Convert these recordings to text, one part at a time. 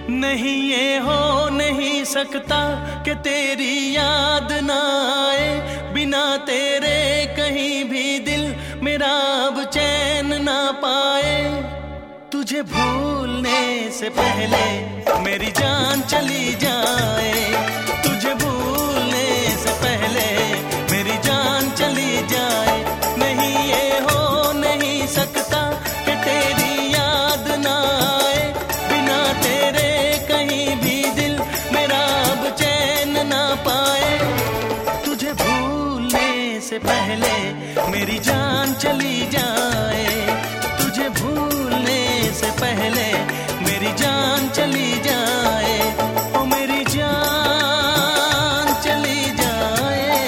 नहीं ये हो नहीं सकता कि तेरी याद ना आए, बिना तेरे कहीं भी दिल मेरा अब चैन ना पाए। तुझे भूलने से पहले मेरी जान चली जाए, तुझे भूलने से पहले मेरी जान चली जाए। नहीं ये हो नहीं सकता कि तेरी याद ना आए, बिना तेरे कहीं भी दिल मेरा अब चैन ना पाए। तुझे भूलने से पहले मेरी जान चली जाए, तुझे भूलने से पहले मेरी जान चली जाए। ओ मेरी जान चली जाए,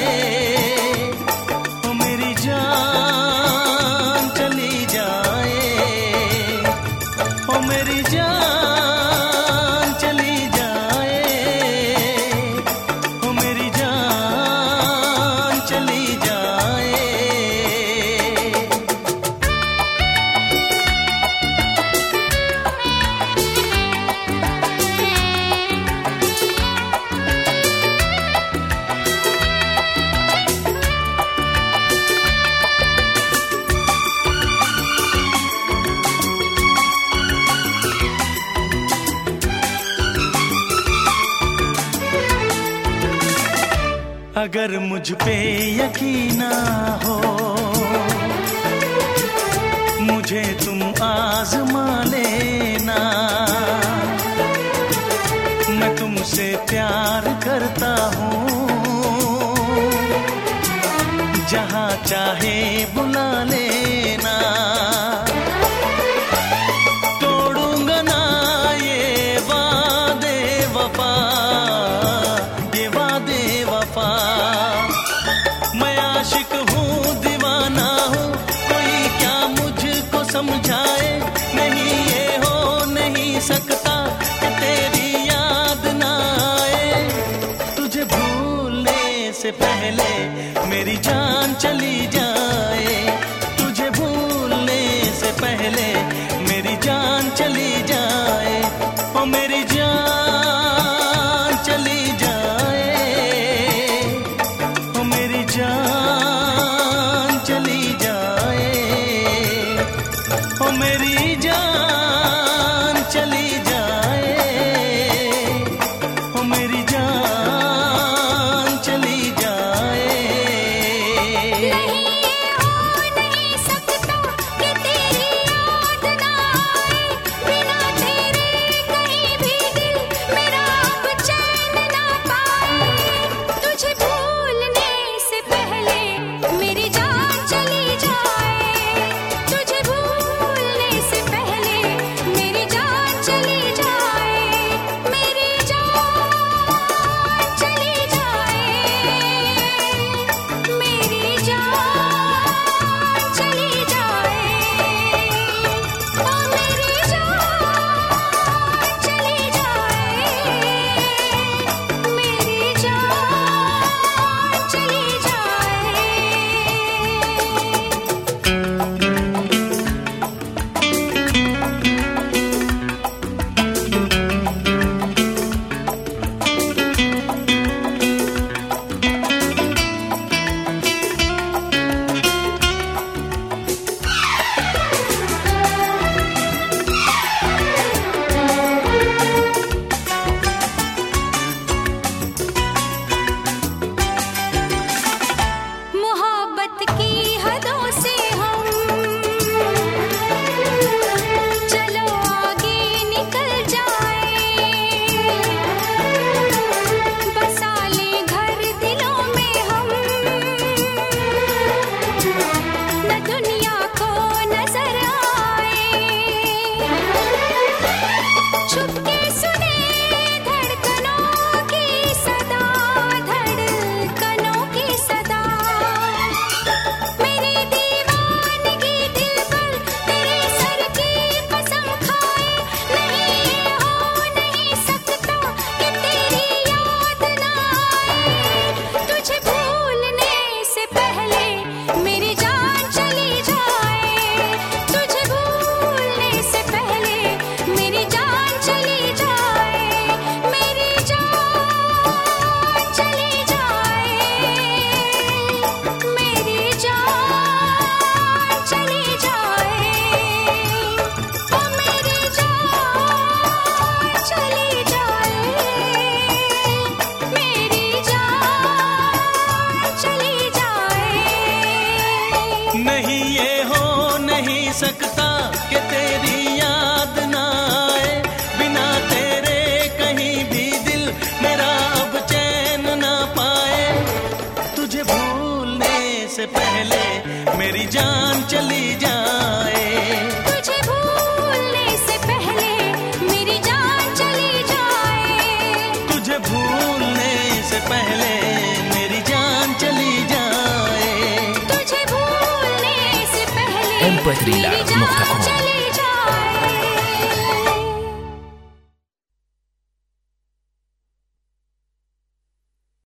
ओ मेरी जान चली जाए, ओ मेरी जान चली जाए, ओ मेरी जान चली जाए। अगर मुझ पे यकीन ना हो, मुझे तुम आजमा लेना। मैं तुमसे प्यार करता हूँ, जहाँ चाहे बुला लेना। तोड़ूंगा ना ये वादे वफा, ये वादे वफा। मैं आशिक हूँ दीवाना हूँ, कोई क्या मुझको समझाए। नहीं ये हो नहीं सकता कि तेरी याद ना आए, तुझे भूलने से पहले मेरी जान चली जाए, तुझे भूलने से पहले मेरी जान चली जाए। ओ मेरी जान चली जाए, ओ मेरी जान चली जाए, ओ मेरी जान चली जाए, ओ मेरी जान चली जाए। super3love.com